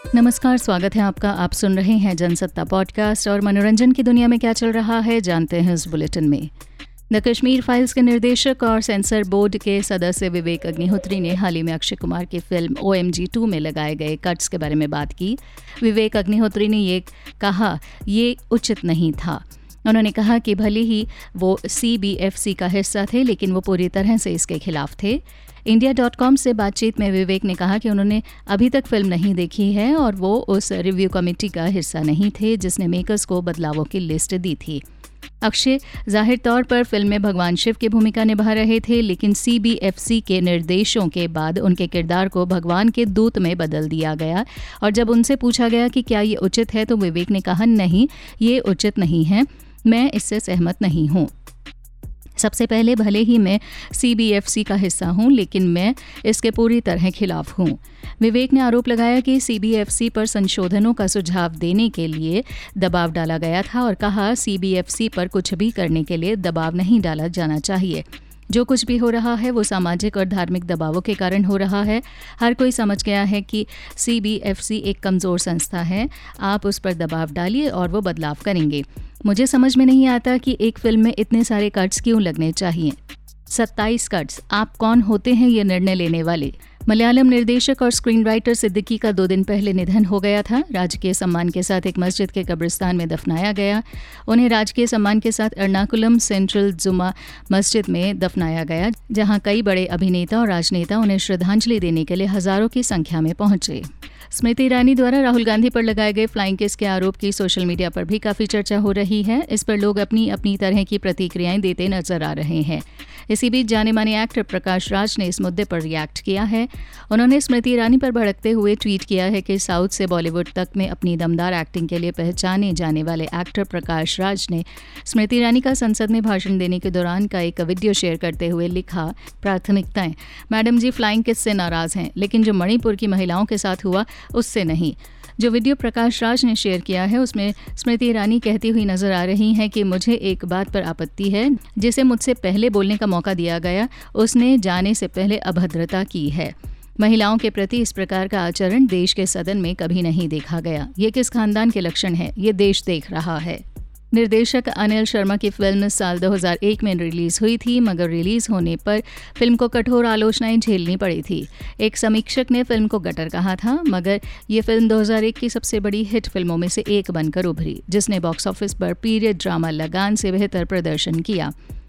नमस्कार, स्वागत है आपका। आप सुन रहे हैं जनसत्ता पॉडकास्ट और मनोरंजन की दुनिया में क्या चल रहा है जानते हैं इस बुलेटिन में। द कश्मीर फाइल्स के निर्देशक और सेंसर बोर्ड के सदस्य विवेक अग्निहोत्री ने हाल ही में अक्षय कुमार की फिल्म OMG 2 में लगाए गए कट्स के बारे में बात की। विवेक अग्निहोत्री ने ये कहा ये उचित नहीं था। उन्होंने कहा कि भले ही वो CBFC का हिस्सा थे, लेकिन वो पूरी तरह से इसके खिलाफ थे। India.com से बातचीत में विवेक ने कहा कि उन्होंने अभी तक फिल्म नहीं देखी है और वो उस रिव्यू कमेटी का हिस्सा नहीं थे जिसने मेकर्स को बदलावों की लिस्ट दी थी। अक्षय जाहिर तौर पर फिल्म में भगवान शिव की भूमिका निभा रहे थे, लेकिन CBFC के निर्देशों के बाद उनके किरदार को भगवान के दूत में बदल दिया गया। और जब उनसे पूछा गया कि क्या ये उचित है तो विवेक ने कहा नहीं, ये उचित नहीं है, मैं इससे सहमत नहीं हूँ। सबसे पहले भले ही मैं CBFC का हिस्सा हूं, लेकिन मैं इसके पूरी तरह खिलाफ हूं। विवेक ने आरोप लगाया कि CBFC पर संशोधनों का सुझाव देने के लिए दबाव डाला गया था और कहा CBFC पर कुछ भी करने के लिए दबाव नहीं डाला जाना चाहिए। जो कुछ भी हो रहा है वो सामाजिक और धार्मिक दबावों के कारण हो रहा है। हर कोई समझ गया है कि CBFC एक कमज़ोर संस्था है, आप उस पर दबाव डालिए और वो बदलाव करेंगे। मुझे समझ में नहीं आता कि एक फिल्म में इतने सारे कट्स क्यों लगने चाहिए। 27 कट्स, आप कौन होते हैं ये निर्णय लेने वाले। मलयालम निर्देशक और स्क्रीन राइटर सिद्दीकी का 2 दिन पहले निधन हो गया था। राजकीय सम्मान के साथ एक मस्जिद के कब्रिस्तान में दफनाया गया। उन्हें राजकीय सम्मान के साथ एर्नाकुलम सेंट्रल जुमा मस्जिद में दफनाया गया, जहां कई बड़े अभिनेता और राजनेता उन्हें श्रद्धांजलि देने के लिए हजारों की संख्या में पहुंचे। स्मृति ईरानी द्वारा राहुल गांधी पर लगाए गए फ्लाइंग किस के आरोप की सोशल मीडिया पर भी काफ़ी चर्चा हो रही है। इस पर लोग अपनी अपनी तरह की प्रतिक्रियाएं देते नजर आ रहे हैं। इसी बीच जाने माने एक्टर प्रकाश राज ने इस मुद्दे पर रिएक्ट किया है। उन्होंने स्मृति ईरानी पर भड़कते हुए ट्वीट किया है कि साउथ से बॉलीवुड तक में अपनी दमदार एक्टिंग के लिए पहचाने जाने वाले एक्टर प्रकाश राज ने स्मृति ईरानी का संसद में भाषण देने के दौरान का एक वीडियो शेयर करते हुए लिखा, प्राथमिकताएं, मैडम जी फ्लाइंग किस से नाराज़ हैं, लेकिन जो मणिपुर की महिलाओं के साथ हुआ उससे नहीं। जो वीडियो प्रकाश राज ने शेयर किया है उसमें स्मृति ईरानी कहती हुई नजर आ रही हैं कि मुझे एक बात पर आपत्ति है, जिसे मुझसे पहले बोलने का मौका दिया गया उसने जाने से पहले अभद्रता की है। महिलाओं के प्रति इस प्रकार का आचरण देश के सदन में कभी नहीं देखा गया। ये किस खानदान के लक्षण है, ये देश देख रहा है। निर्देशक अनिल शर्मा की फिल्म साल 2001 में रिलीज़ हुई थी, मगर रिलीज़ होने पर फिल्म को कठोर आलोचनाएं झेलनी पड़ी थी। एक समीक्षक ने फिल्म को गटर कहा था, मगर ये फिल्म 2001 की सबसे बड़ी हिट फिल्मों में से एक बनकर उभरी, जिसने बॉक्स ऑफिस पर पीरियड ड्रामा लगान से बेहतर प्रदर्शन किया।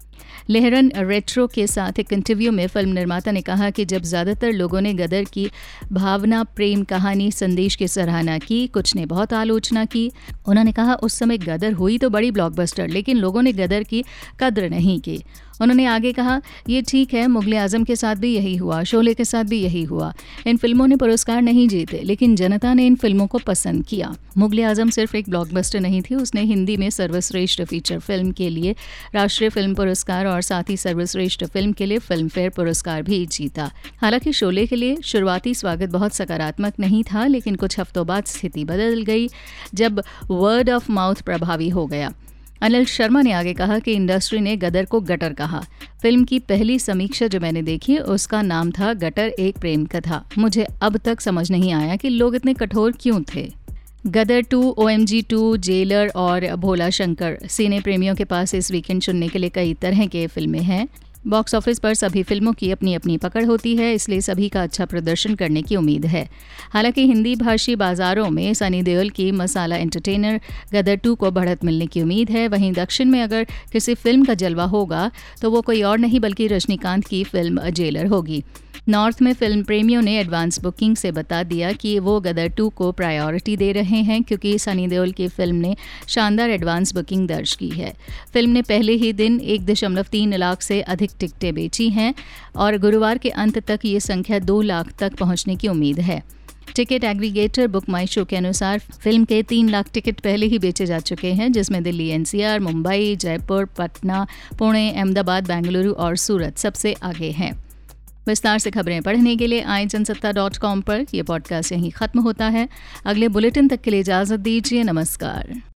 लेहरन रेट्रो के साथ एक इंटरव्यू में फिल्म निर्माता ने कहा कि जब ज़्यादातर लोगों ने गदर की भावना प्रेम कहानी संदेश की सराहना की, कुछ ने बहुत आलोचना की। उन्होंने कहा उस समय गदर हुई तो बड़ी ब्लॉकबस्टर, लेकिन लोगों ने गदर की कद्र नहीं की। उन्होंने आगे कहा ये ठीक है, मुगले आजम के साथ भी यही हुआ, शोले के साथ भी यही हुआ। इन फिल्मों ने पुरस्कार नहीं जीते, लेकिन जनता ने इन फिल्मों को पसंद किया। मुगले आजम सिर्फ एक ब्लॉकबस्टर नहीं थी, उसने हिंदी में सर्वश्रेष्ठ फीचर फिल्म के लिए राष्ट्रीय फिल्म पुरस्कार और साथ ही सर्वश्रेष्ठ फिल्म के लिए फिल्म फेयर पुरस्कार भी जीता। हालांकि शोले के लिए शुरुआती स्वागत बहुत सकारात्मक नहीं था, लेकिन कुछ हफ्तों बाद स्थिति बदल गई जब वर्ड ऑफ माउथ प्रभावी हो गया। अनिल शर्मा ने आगे कहा कि इंडस्ट्री ने गदर को गटर कहा। फिल्म की पहली समीक्षा जो मैंने देखी उसका नाम था गटर एक प्रेम कथा। मुझे अब तक समझ नहीं आया कि लोग इतने कठोर क्यों थे। गदर 2, OMG 2, जेलर और भोला शंकर, सिने प्रेमियों के पास इस वीकेंड चुनने के लिए कई तरह के फिल्में हैं। बॉक्स ऑफिस पर सभी फिल्मों की अपनी अपनी पकड़ होती है, इसलिए सभी का अच्छा प्रदर्शन करने की उम्मीद है। हालांकि हिंदी भाषी बाजारों में सनी देओल की मसाला एंटरटेनर गदर 2 को बढ़त मिलने की उम्मीद है। वहीं दक्षिण में अगर किसी फिल्म का जलवा होगा तो वो कोई और नहीं बल्कि रजनीकांत की फिल्म जेलर होगी। नॉर्थ में फिल्म प्रेमियों ने एडवांस बुकिंग से बता दिया कि वो गदर 2 को प्रायोरिटी दे रहे हैं, क्योंकि सनी देओल की फिल्म ने शानदार एडवांस बुकिंग दर्ज की है। फिल्म ने पहले ही दिन 1.3 लाख से अधिक टिकटें बेची हैं और गुरुवार के अंत तक ये संख्या 2 लाख तक पहुंचने की उम्मीद है। Ticket aggregator book my show के अनुसार फिल्म के 3 लाख टिकट पहले ही बेचे जा चुके हैं, जिसमें दिल्ली NCR, मुंबई, जयपुर, पटना, पुणे, अहमदाबाद, बेंगलुरु और सूरत सबसे आगे हैं। विस्तार से खबरें पढ़ने के लिए आए जनसत्ता.com पर। यह पॉडकास्ट यहीं खत्म होता है। अगले बुलेटिन तक के लिए इजाजत दीजिए। नमस्कार।